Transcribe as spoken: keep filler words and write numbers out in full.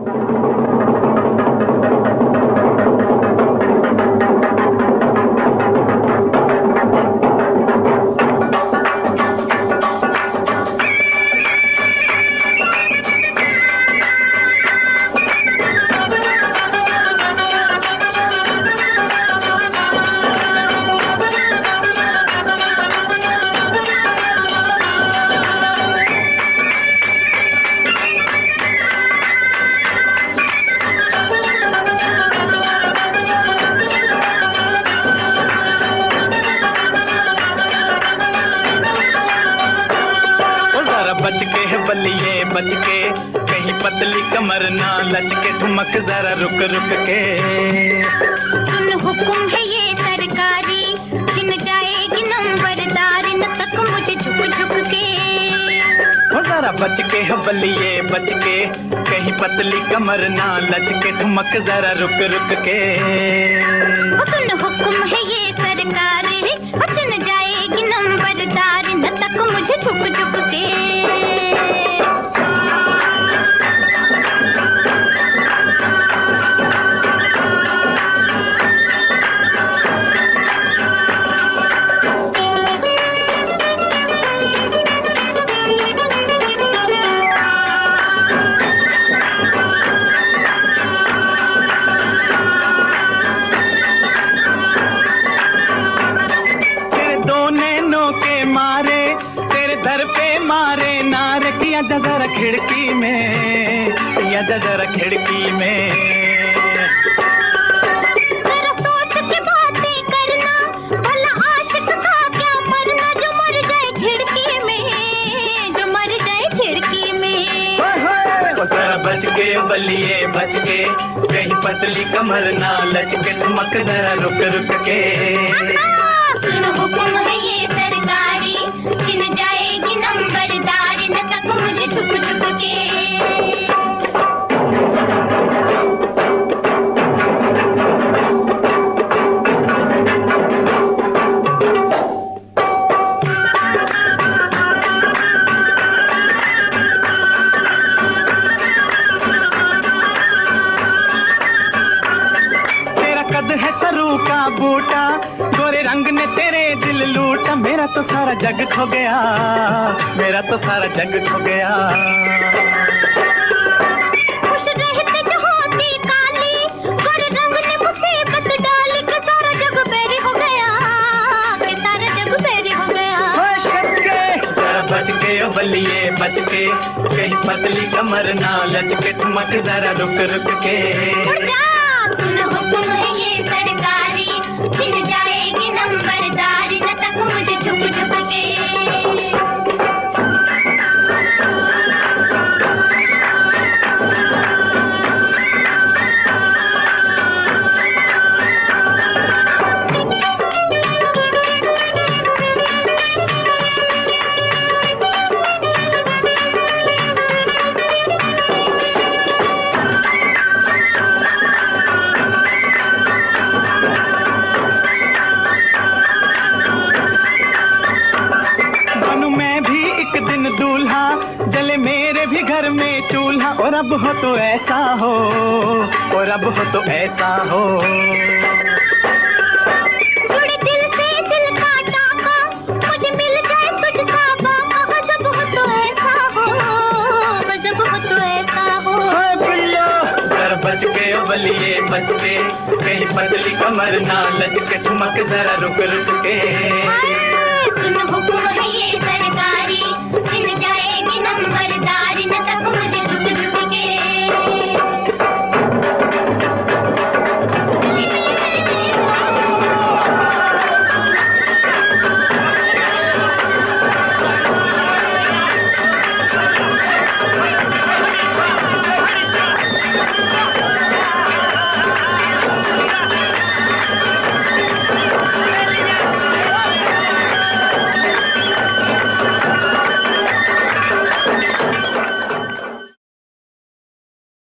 बच के है बलिए बच के, कहीं पतली कमर ना लचके, ठुमक जरा रुक रुक के। सुन हुक्म है ये सरकारी, छिन जाएगी नंबरदारी, न तक मुझे झुक झुक के। हो जरा बच के है बलिए बच के, कहीं पतली कमर ना लचके, ठुमक जरा रुक रुक के। सुन हुक्म है ये सरकारी, छिन जाएगी नंबरदारी, न तक मुझे झुक झुक के। दर पे मारे नार किया जरा खिड़की में, किया जरा खिड़की में। जरा सोच के बातें करना, भला आशिक था क्या मरना, जो मर जाए खिड़की में, जो मर जाए खिड़की में। ओ जरा बच के बलिए बच के, कहीं पतली कमर ना लचके, ठुमक जरा रुक रुक के। सुन हुक्म है ये सरकारी, छिन जाएगी नंबरदारी, न तक मुझे झुक झुक के। है सरू का बूटा, गोरे रंग ने तेरे दिल लूटा, मेरा तो सारा जग खो गया, मेरा तो सारा जग खो गया। खुश रहते जो होती काली, गोरे रंग ने मुसीबत डाली, कि सारा जग बेरी हो गया, कि सारा जग बेरी हो गया। जरा बच के ओ बलिए बच के, कहीं पतली कमर ना लचके, ठुमक जरा रुक रुक के। सुन हुक्म है ये सरकारी, छिन जाएगी नंबरदारी, न तक मुझे झुक झुक के। दूल्हा जले मेरे भी घर में चूल्हा, और अब हो तो ऐसा हो, और अब हो तो ऐसा हो। जुड़े दिल से दिल का टाका, मुझे मिल जाए तुझसा बाका, गजब हो तो ऐसा हो, गजब हो तो ऐसा हो। जरा बच के ओ बलिए बच के, कहीं पतली कमर ना लचके, ठुमक जरा रुक रुक के।